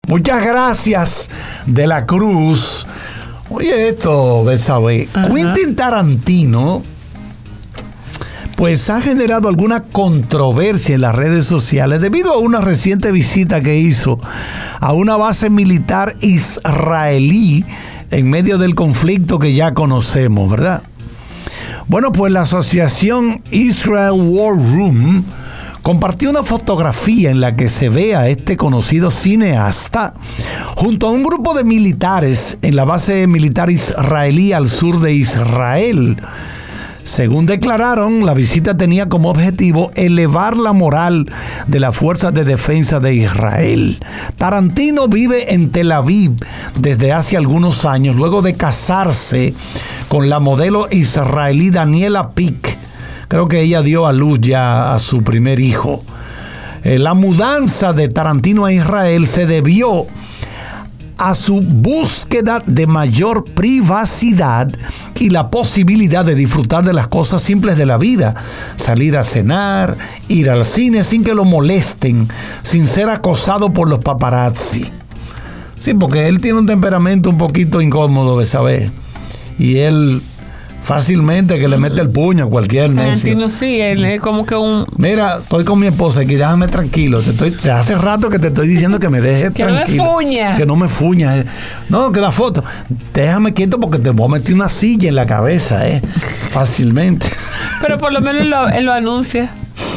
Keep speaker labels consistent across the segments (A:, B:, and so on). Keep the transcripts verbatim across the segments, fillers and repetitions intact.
A: Muchas gracias, De la Cruz. Oye, esto, Betsabe, Quentin Tarantino, pues ha generado alguna controversia en las redes sociales debido a una reciente visita que hizo a una base militar israelí en medio del conflicto que ya conocemos, ¿verdad? Bueno, pues la asociación Israel War Room compartió una fotografía en la que se ve a este conocido cineasta junto a un grupo de militares en la base militar israelí al sur de Israel. Según declararon, la visita tenía como objetivo elevar la moral de las fuerzas de defensa de Israel. Tarantino vive en Tel Aviv desde hace algunos años, luego de casarse con la modelo israelí Daniela Pick. Creo que ella dio a luz ya a su primer hijo. Eh, la mudanza de Tarantino a Israel se debió a su búsqueda de mayor privacidad y la posibilidad de disfrutar de las cosas simples de la vida. Salir a cenar, ir al cine sin que lo molesten, sin ser acosado por los paparazzi. Sí, porque él tiene un temperamento un poquito incómodo, ¿sabes? Y él fácilmente que le mete el puño a cualquier necio.
B: Tarantino sí, él es como que un...
A: Mira, estoy con mi esposa aquí, déjame tranquilo. Te estoy, te hace rato que te estoy diciendo que me dejes
B: que
A: tranquilo.
B: Que no me fuña.
A: Que no me fuña. No, que la foto. Déjame quieto porque te voy a meter una silla en la cabeza, ¿eh? Fácilmente.
B: Pero por lo menos lo, él lo anuncia.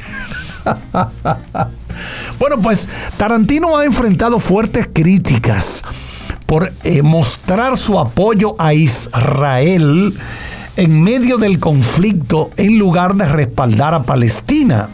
A: Bueno, pues Tarantino ha enfrentado fuertes críticas por eh, mostrar su apoyo a Israel en medio del conflicto en lugar de respaldar a Palestina.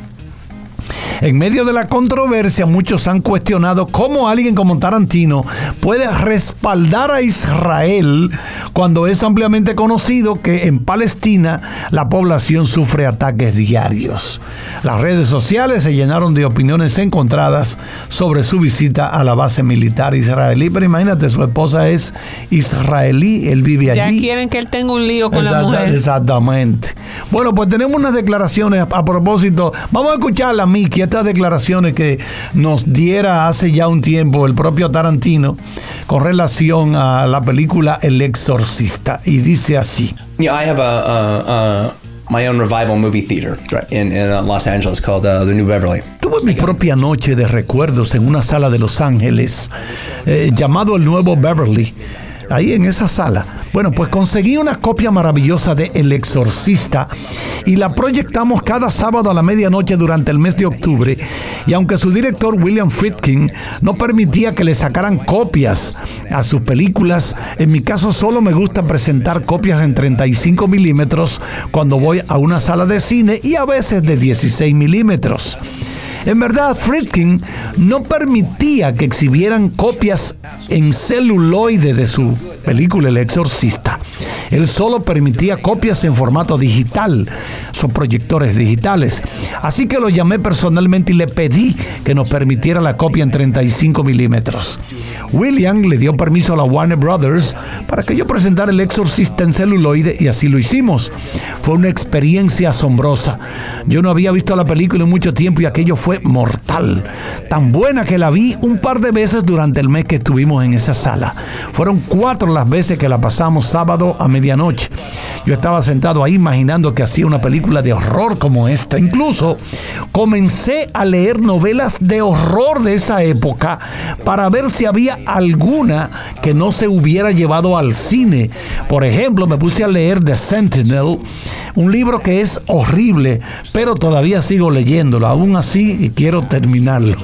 A: En medio de la controversia, muchos han cuestionado cómo alguien como Tarantino puede respaldar a Israel cuando es ampliamente conocido que en Palestina la población sufre ataques diarios. Las redes sociales se llenaron de opiniones encontradas sobre su visita a la base militar israelí, pero imagínate, su esposa es israelí, él vive allí.
B: Ya quieren que él tenga un lío con
A: Exact-
B: la mujer.
A: Exactamente. Bueno, pues tenemos unas declaraciones a, a propósito. Vamos a escucharla, Miki, estas declaraciones que nos diera hace ya un tiempo el propio Tarantino con relación a la película El Exorcista. Y dice así.
C: Yeah, I have a, a, a my own revival movie theater in, in uh, Los Angeles called uh, the New Beverly.
A: Tuve mi propia noche de recuerdos en una sala de Los Ángeles eh, llamado el Nuevo Beverly. Ahí en esa sala. Bueno, pues conseguí una copia maravillosa de El Exorcista y la proyectamos cada sábado a la medianoche durante el mes de octubre. Y aunque su director William Friedkin no permitía que le sacaran copias a sus películas, en mi caso solo me gusta presentar copias en treinta y cinco milímetros cuando voy a una sala de cine y a veces de dieciséis milímetros. En verdad, Friedkin no permitía que exhibieran copias en celuloide de su película El Exorcista. Él solo permitía copias en formato digital, son proyectores digitales. Así que lo llamé personalmente y le pedí que nos permitiera la copia en treinta y cinco milímetros. William le dio permiso a la Warner Brothers para que yo presentara El Exorcista en celuloide y así lo hicimos. Fue una experiencia asombrosa. Yo no había visto la película en mucho tiempo y aquello fue mortal. Tan buena que la vi un par de veces durante el mes que estuvimos en esa sala. Fueron cuatro las veces que la pasamos sábado a medianoche. Yo estaba sentado ahí imaginando que hacía una película de horror como esta. Incluso comencé a leer novelas de horror de esa época para ver si había alguna que no se hubiera llevado al cine. Por ejemplo, me puse a leer The Sentinel, un libro que es horrible, pero todavía sigo leyéndolo. Aún así, quiero terminarlo.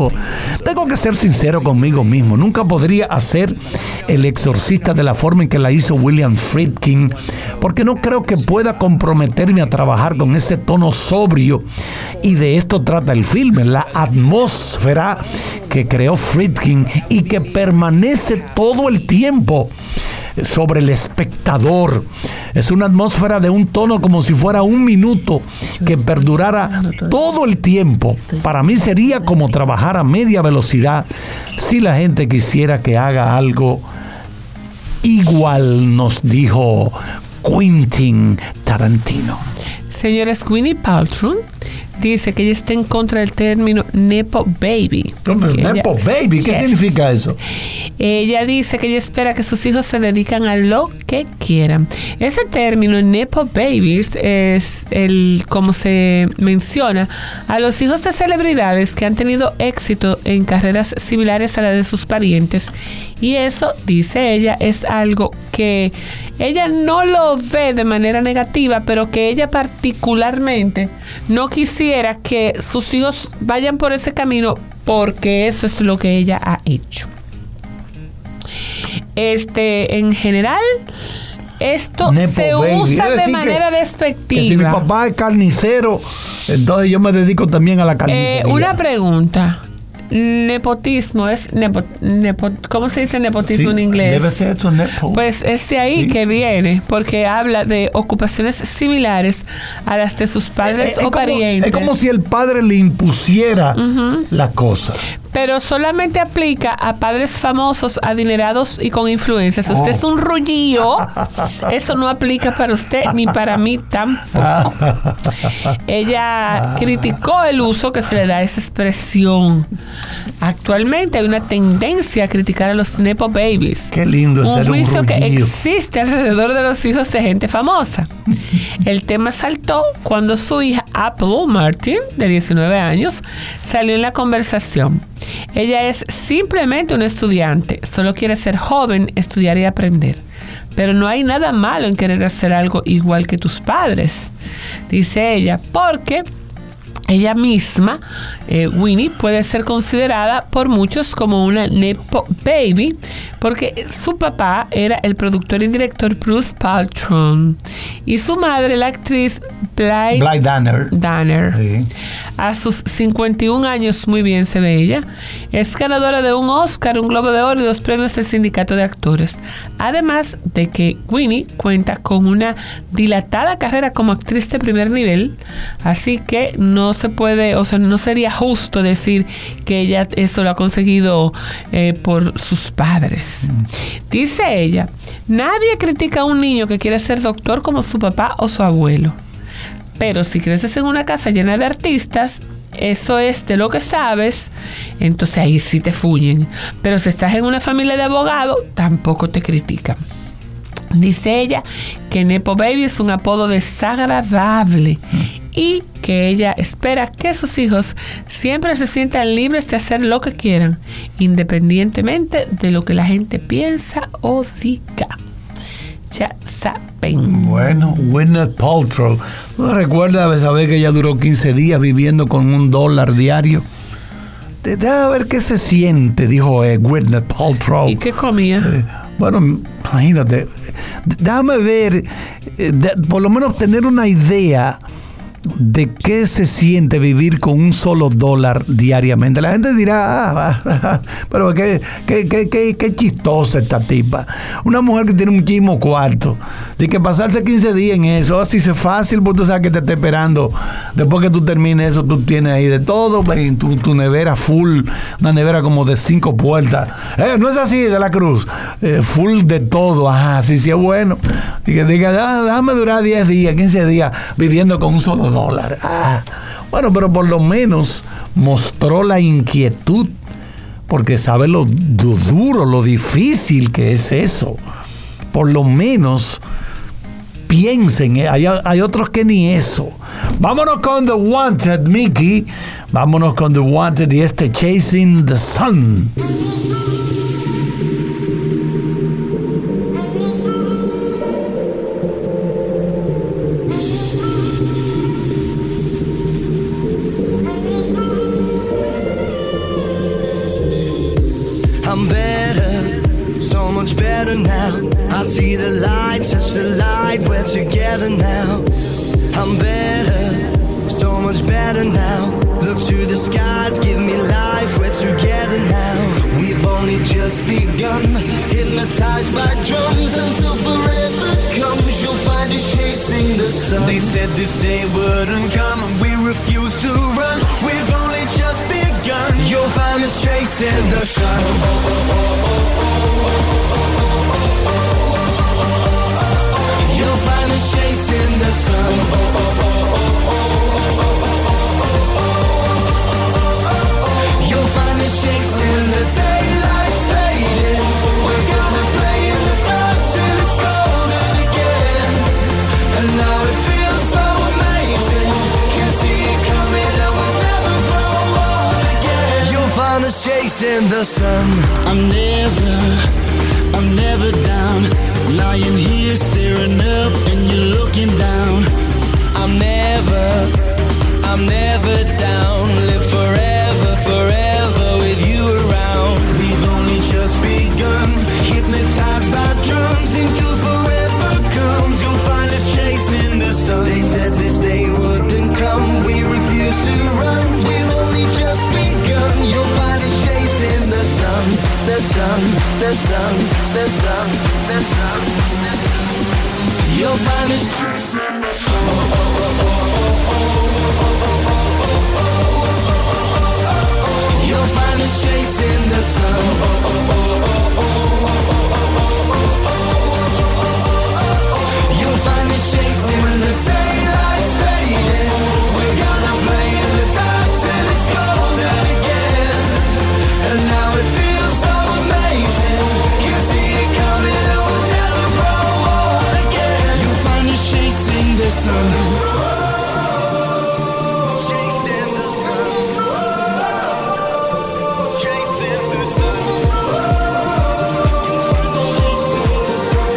A: Tengo que ser sincero conmigo mismo. Nunca podría hacer El Exorcista de la forma en que la hizo William Friedkin, porque no creo que pueda comprometerme a trabajar con ese tono sobrio. Y de esto trata el filme, la atmósfera que creó Friedkin y que permanece todo el tiempo sobre el espectador. Es una atmósfera de un tono como si fuera un minuto que perdurara todo el tiempo. Para mí sería como trabajar a media velocidad si la gente quisiera que haga algo igual, nos dijo Quentin Tarantino.
B: Señores, Gwyneth Paltrow dice que ella está en contra del término Nepo Baby.
A: ¿Nepo
B: ella,
A: Baby? ¿Qué
B: yes.
A: significa eso?
B: Ella dice que ella espera que sus hijos se dedican a lo que quieran. Ese término Nepo Babies es el, como se menciona, a los hijos de celebridades que han tenido éxito en carreras similares a las de sus parientes. Y eso, dice ella, es algo que ella no lo ve de manera negativa, pero que ella particularmente no quisiera que sus hijos vayan por ese camino, porque eso es lo que ella ha hecho. Este, en general, esto
A: Nepo
B: se
A: baby.
B: usa de
A: que,
B: manera despectiva.
A: Que si mi papá es carnicero, entonces yo me dedico también a la carnicería.
B: Eh, una pregunta. Nepotismo es nepo, nepo, ¿cómo se dice nepotismo
A: Sí,
B: en inglés?
A: Debe ser eso, nepo.
B: Pues es de ahí
A: Sí.
B: que viene, porque habla de ocupaciones similares a las de sus padres
A: Eh, eh,
B: o
A: es como,
B: parientes.
A: es como si el padre le impusiera
B: uh-huh.
A: la cosa.
B: Pero solamente aplica a padres famosos, adinerados y con influencia. Si usted
A: Oh.
B: es un rullillo, eso no aplica para usted ni para mí tampoco. Ella criticó el uso que se le da a esa expresión. Actualmente hay una tendencia a criticar a los Nepo Babies.
A: Qué lindo es
B: Un
A: ser un
B: juicio que
A: rullillo.
B: existe alrededor de los hijos de gente famosa. El tema saltó cuando su hija Apple Martin, de diecinueve años, salió en la conversación. Ella es simplemente una estudiante, solo quiere ser joven, estudiar y aprender. Pero no hay nada malo en querer hacer algo igual que tus padres, dice ella, porque ella misma, eh, Winnie, puede ser considerada por muchos como una Nepo Baby, porque su papá era el productor y director Bruce Paltrow y su madre, la actriz Blythe,
A: Blythe Danner.
B: Danner.
A: Sí.
B: A sus cincuenta y un años, muy bien se ve ella, es ganadora de un Oscar, un Globo de Oro y dos premios del Sindicato de Actores. Además de que Winnie cuenta con una dilatada carrera como actriz de primer nivel, así que no se puede, o sea, no sería justo decir que ella eso lo ha conseguido eh, por sus padres. Mm. Dice ella, nadie critica a un niño que quiere ser doctor como su papá o su abuelo. Pero si creces en una casa llena de artistas, eso es de lo que sabes, entonces ahí sí te fuñen. Pero si estás en una familia de abogados, tampoco te critican. Dice ella que Nepo Baby es un apodo desagradable y que ella espera que sus hijos siempre se sientan libres de hacer lo que quieran, independientemente de lo que la gente piensa o diga. Ya saben.
A: Bueno, Gwyneth Paltrow. ¿No recuerdas saber que ella duró quince días viviendo con un dólar diario? Déjame ver qué se siente, dijo eh, Gwyneth Paltrow.
B: ¿Y qué comía?
A: Eh, bueno, imagínate. Déjame ver, eh, de, por lo menos tener una idea de qué se siente vivir con un solo dólar diariamente. La gente dirá, ah, ah, pero qué, qué, qué, qué, qué chistosa esta tipa. Una mujer que tiene muchísimo cuarto. De que pasarse quince días en eso, así es fácil, porque tú sabes que te está esperando. Después que tú termines eso, tú tienes ahí de todo, en tu, tu nevera full, una nevera como de cinco puertas. Eh, no es así, de la Cruz. Eh, full de todo, ajá, sí, sí es bueno. Y que diga, ah, déjame durar diez días, quince días viviendo con un solo dólar. Ah, bueno, pero por lo menos mostró la inquietud, porque sabe lo duro, lo difícil que es eso. Por lo menos piensen, hay, hay otros que ni eso. Vámonos con The Wanted, Mickey. Vámonos con The Wanted y este Chasing the Sun.
D: I'm better, so much better now. I see the light, touch the light, we're together now. I'm better, so much better now. Look to the skies, give me life, we're together now. We've only just begun, hypnotized by drums until forever comes. You'll find us chasing the sun.
E: They said this day wouldn't come and we refused to run. We've only just begun.
D: You'll find us chasing the sun. You'll find us chasing the sun. the sun. I'm never, I'm never down. Lying here staring up and you're looking down. I'm never, I'm never down. Live forever, forever with you around.
E: We've only just begun, hypnotized by drums into forever comes. You'll find us chasing the sun.
D: They said this day wouldn't come. We refuse to run. We've only just begun. You'll find us chasing the sun, the sun, the sun, the sun, the sun, the sun. You'll find us chasing the sun. Oh, oh, oh, oh, oh, oh, oh, oh. You'll find us chasing the sun. Oh, oh, oh, oh, oh, oh. You'll find us chasing when the daylight's fading. We're gonna play in the dark till it's golden again. And now it feels so amazing. Can see it coming and we'll never grow old again. You'll find us chasing the sun. Chasing the sun.
E: Chasing the sun.
D: You'll find us chasing the sun.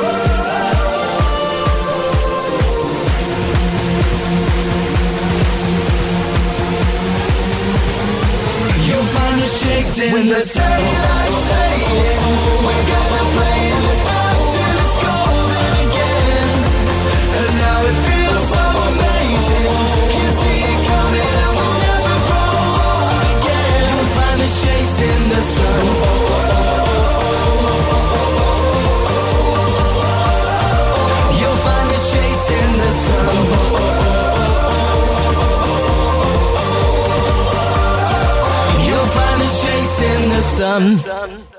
D: You'll find us chasing when the daylight's fading. We're gonna play in the dark till it's golden again. And now it feels so amazing. Can see it coming and we'll never grow old again. You'll find us chasing the sun. You'll find us chasing the sun. You'll find us chasing the sun.